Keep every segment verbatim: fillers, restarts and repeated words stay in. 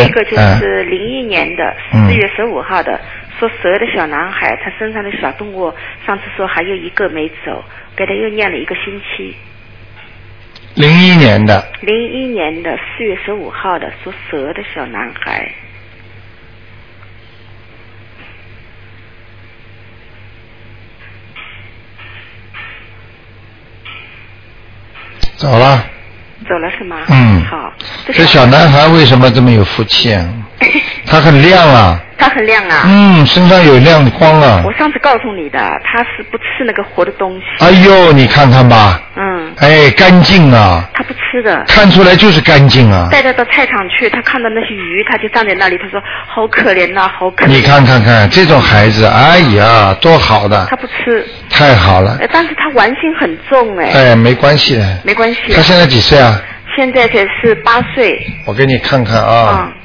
一个就是零一年的四月十五号的，嗯、说蛇的小男孩，他身上的小动物，上次说还有一个没走，给他又念了一个星期。 零一年的。 零一年的四月十五号的，说蛇的小男孩。 走了。 走了是吗？ 嗯。 好。 这小男孩为什么这么有福气啊？他很亮啊。 他很亮啊。 嗯，身上有亮光啊。 我上次告诉你的，他是不吃那个活的东西。 哎呦，你看看吧。 嗯。 哎，干净啊。 他不吃的。看出来就是干净啊。 带他到菜场去，他看到那些鱼，他就站在那里，他说好可怜呐、啊，好可怜。 你看看看这种孩子，哎呀，多好的。 他不吃。太好了。 但是他玩心很重哎。 哎，没关系的。 没关系。 他现在几岁啊？ 现在才是八岁。 我给你看看啊。嗯。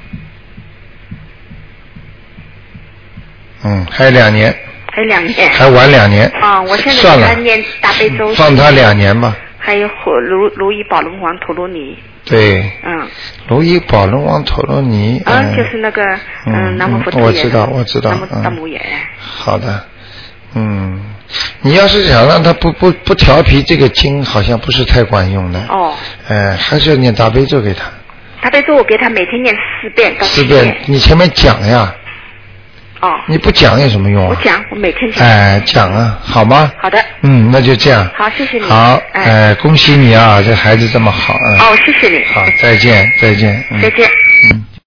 嗯，还有两年。 还有两年。 还晚两年。 啊、嗯，我现在给他念大悲咒。 放他两年吧。 还有如如意宝龙王陀罗尼。 对。 嗯。 如意宝龙王陀罗尼。 啊、嗯，就是那个嗯南无佛陀我知道，我知道。 南无大母爷。 好的。嗯，你要是想让他不不不调皮，这个经好像不是太管用的。 哦。 呃，还是要念大悲咒给他。 大悲咒我给他每天念四遍到七遍。四遍，你前面讲呀。 哦。 你不讲有什么用啊？ 我讲，我每天讲。 哎，讲啊，好吗？ 好的。 嗯，那就这样。 好，谢谢你。 好，哎、呃，恭喜你啊，这孩子这么好啊。 哦，谢谢你。 好，再见，再见。 嗯、再见。嗯。